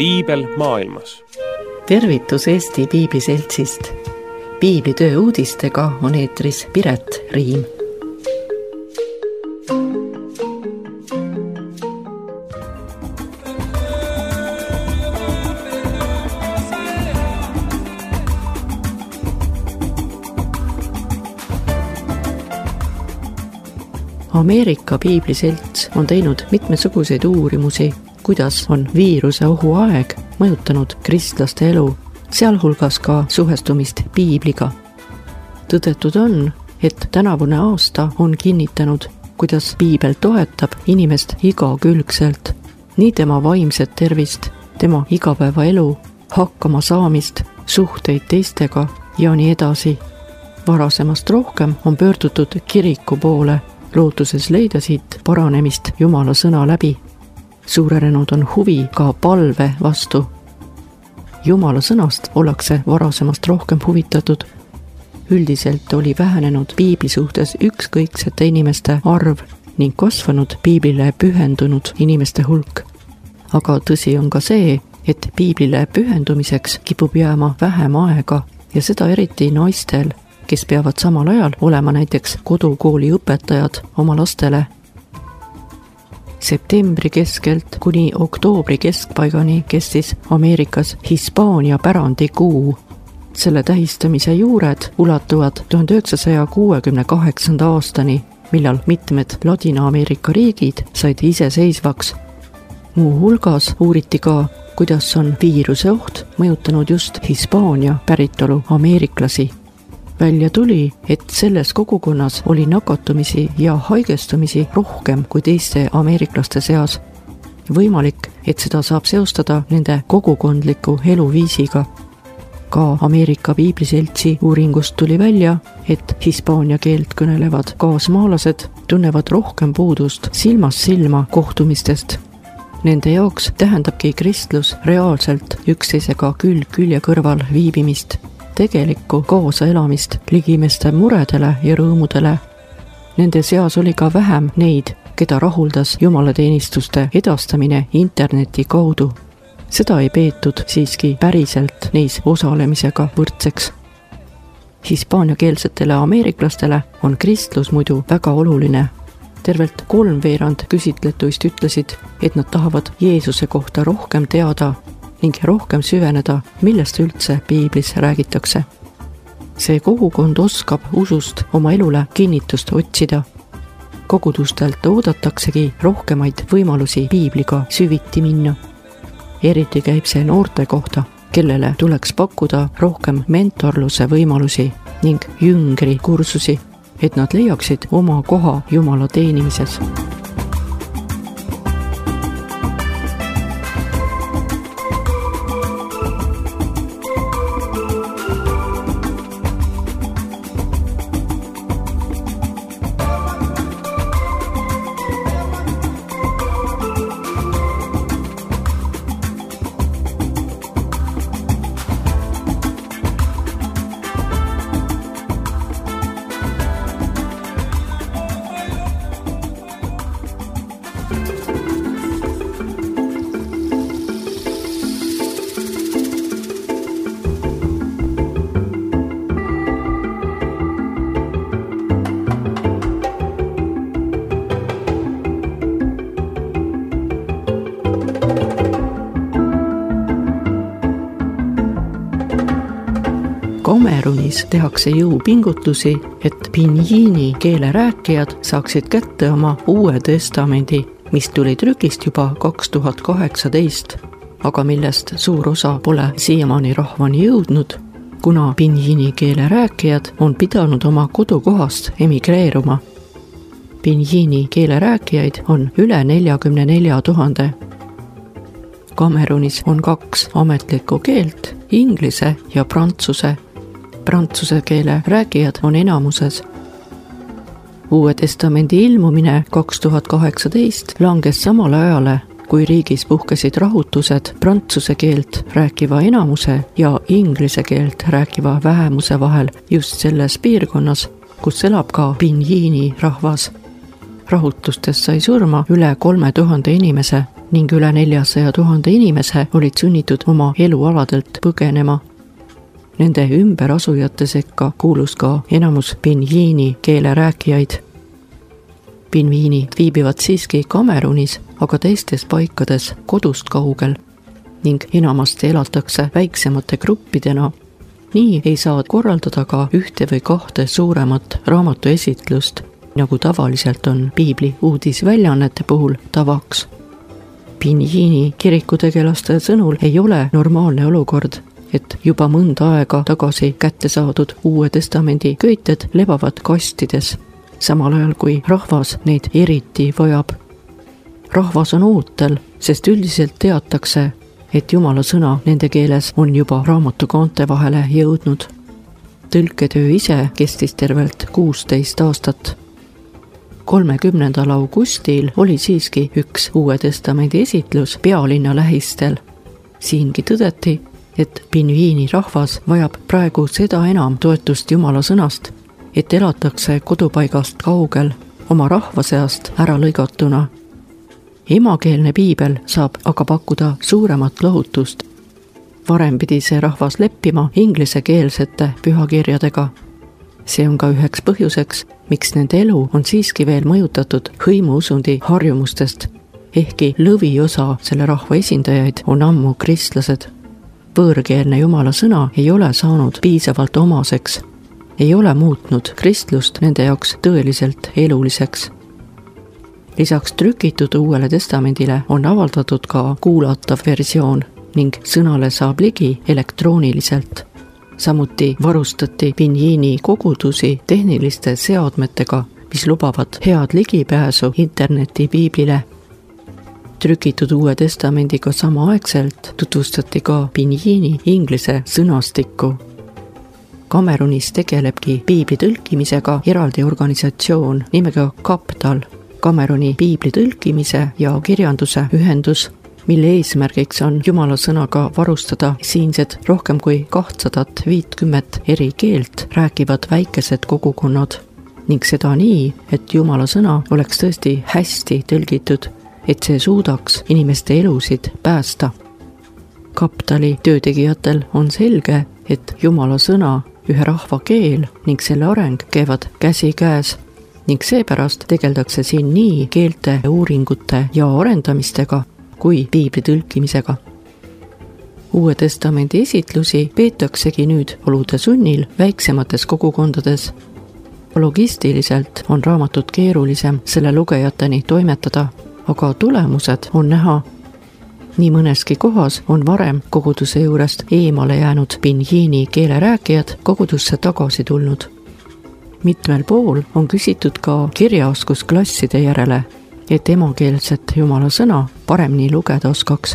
Piibel maailmas. Tervitus Eesti Piibliseltsist. Piiblitöö uudistega on eetris Piret Riim. Ameerika Piibliselts on teinud mitmesuguseid uurimusi, kuidas on viiruse ohuaeg mõjutanud kristlaste elu, sealhulgas ka suhestumist Piibliga. Tõdetud on, et tänavune aasta on kinnitanud, kuidas Piibel toetab inimest igakülgselt, nii tema vaimset tervist, tema igapäevaelu, hakkama saamist, suhteid teistega ja nii edasi. Varasemast rohkem on pöördutud kiriku poole, lootuses leida siit paranemist Jumala sõna läbi. Suurenenud on huvi ka palve vastu. Jumala sõnast ollakse varasemast rohkem huvitatud. Üldiselt oli vähenenud Piibli suhtes ükskõiksete inimeste arv ning kasvanud Piiblile pühendunud inimeste hulk. Aga tõsi on ka see, et Piiblile pühendumiseks kipub jääma vähem aega ja seda eriti naistel, kes peavad samal ajal olema näiteks kodukooli õpetajad oma lastele. Septembri keskelt kuni oktoobri keskpaigani kestis Ameerikas Hispaania pärandikuu. Selle tähistamise juured ulatuvad 1968. aastani, millal mitmed Ladina-Ameerika riigid said iseseisvaks. Muu hulgas uuriti ka, kuidas on viiruse oht mõjutanud just Hispaania päritolu ameeriklasi. Välja tuli, et selles kogukonnas oli nakatumisi ja haigestumisi rohkem kui teiste ameeriklaste seas. Võimalik, et seda saab seostada nende kogukondliku eluviisiga. Ka Ameerika Piibliseltsi uuringust tuli välja, et hispaania keelt kõnelevad kaasmaalased tunnevad rohkem puudust silmast silma kohtumistest. Nende jaoks tähendabki kristlus reaalselt üksteisega külg külje kõrval viibimist, tegelikku kaasaelamist ligimeste muredele ja rõõmudele. Nende seas oli ka vähem neid, keda rahuldas jumalateenistuste edastamine interneti kaudu. Seda ei peetud siiski päriselt neis osalemisega võrdseks. Hispaaniakeelsetele ameeriklastele on kristlus muidu väga oluline. Tervelt 3/4 küsitletuist ütlesid, et nad tahavad Jeesuse kohta rohkem teada ning rohkem süveneda, millest üldse Piiblis räägitakse. See kogukond oskab usust oma elule kinnitust otsida. Kogudustelt oodataksegi rohkemaid võimalusi Piibliga süviti minna. Eriti käib see noorte kohta, kellele tuleks pakkuda rohkem mentorluse võimalusi ning jüngri kursusi, et nad leiaksid oma koha Jumala teenimises. Kamerunis tehakse jõupingutusi, et pinjiini keele rääkijad saaksid kätte oma Uue Testamendi, mis tuli trükist juba 2018, aga millest suur osa pole siiamaani rahvani jõudnud, kuna pinjiini keele rääkijad on pidanud oma kodukohast emigreeruma. Pinjiini keele rääkijaid on üle 44 000. Kamerunis on 2 ametlikku keelt, inglise ja prantsuse. Prantsuse keele rääkijad on enamuses. Uue Testamendi ilmumine 2018 langes samal ajale, kui riigis puhkesid rahutused prantsuse keelt rääkiva enamuse ja inglise keelt rääkiva vähemuse vahel just selles piirkonnas, kus elab ka pinjiini rahvas. Rahutustest sai surma üle 3000 inimese ning üle 400 000 inimese olid sunnitud oma elualadelt põgenema. Nende ümberasujate sekka kuulus ka enamus pinjiini keele rääkijaid. Pinjiinid viibivad siiski Kamerunis, aga teistes paikades kodust kaugel ning enamasti elatakse väiksemate gruppidena. Nii ei saa korraldada ka ühte või kahte suuremat raamatuesitlust, nagu tavaliselt on piibli uudisväljaannete puhul tavaks. Pinjiini kirikutegelaste sõnul ei ole normaalne olukord, et juba mõnda aega tagasi kätte saadud Uue Testamendi köited lebavad kastides, samal ajal kui rahvas neid eriti vajab. Rahvas on ootel, sest üldiselt teatakse, et Jumala sõna nende keeles on juba raamatukaante vahele jõudnud. Tõlketöö ise kestis tervelt 16 aastat. 30. augustil oli siiski üks Uue Testamendi esitlus pealinna lähistel. Siingi tõdeti, et pinjiini rahvas vajab praegu seda enam toetust Jumala sõnast, et elatakse kodupaigast kaugel, oma rahva seast ära lõigatuna. Emakeelne piibel saab aga pakkuda suuremat lohutust. Varem pidi see rahvas leppima inglisekeelsete pühakirjadega. See on ka üheks põhjuseks, miks nende elu on siiski veel mõjutatud hõimuusundi harjumustest, ehkki lõviosa selle rahva esindajaid on ammu kristlased. Võõrkeelne Jumala sõna ei ole saanud piisavalt omaseks, ei ole muutnud kristlust nende jaoks tõeliselt eluliseks. Lisaks trükitud Uuele Testamendile on avaldatud ka kuulatav versioon ning sõnale saab ligi elektrooniliselt. Samuti varustati pinjiini kogudusi tehniliste seadmetega, mis lubavad head ligipääsu interneti piiblile. Trükitud Uue Testamendiga samaaegselt tutvustati ka pinjiini inglise sõnastikku. Kamerunis tegelebki piibli tõlkimisega eraldi organisatsioon nimega Kaptal, Kameruni piibli tõlkimise ja kirjanduse ühendus, mille eesmärgiks on Jumala sõnaga varustada siinsed rohkem kui 250 eri keelt rääkivad väikesed kogukonnad ning seda nii, et Jumala sõna oleks tõesti hästi tõlgitud, et see suudaks inimeste elusid päästa. Kaptali töötegijatel on selge, et Jumala sõna, ühe rahva keel ning selle areng käivad käsikäes ning seepärast tegeldakse siin nii keelte uuringute ja arendamistega kui piibli tõlkimisega. Uue Testamendi esitlusi peetaksegi nüüd olude sunnil väiksemates kogukondades. Logistiliselt on raamatut keerulisem selle lugejateni toimetada, aga tulemused on näha. Nii mõneski kohas on varem koguduse juurest eemale jäänud pinjiini keele rääkijad kogudusse tagasi tulnud. Mitmel pool on küsitud ka kirjaoskusklasside järele, et emakeelset Jumala sõna paremini lugeda oskaks.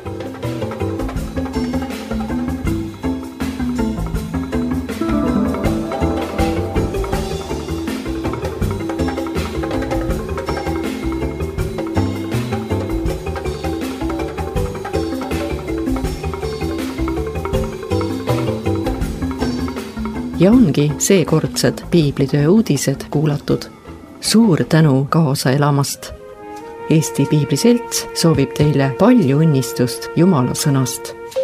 Ja ongi seekordsed piiblitöö uudised kuulatud. Suur tänu kaasa elamast! Eesti Piibliselts soovib teile palju õnnistust Jumala sõnast.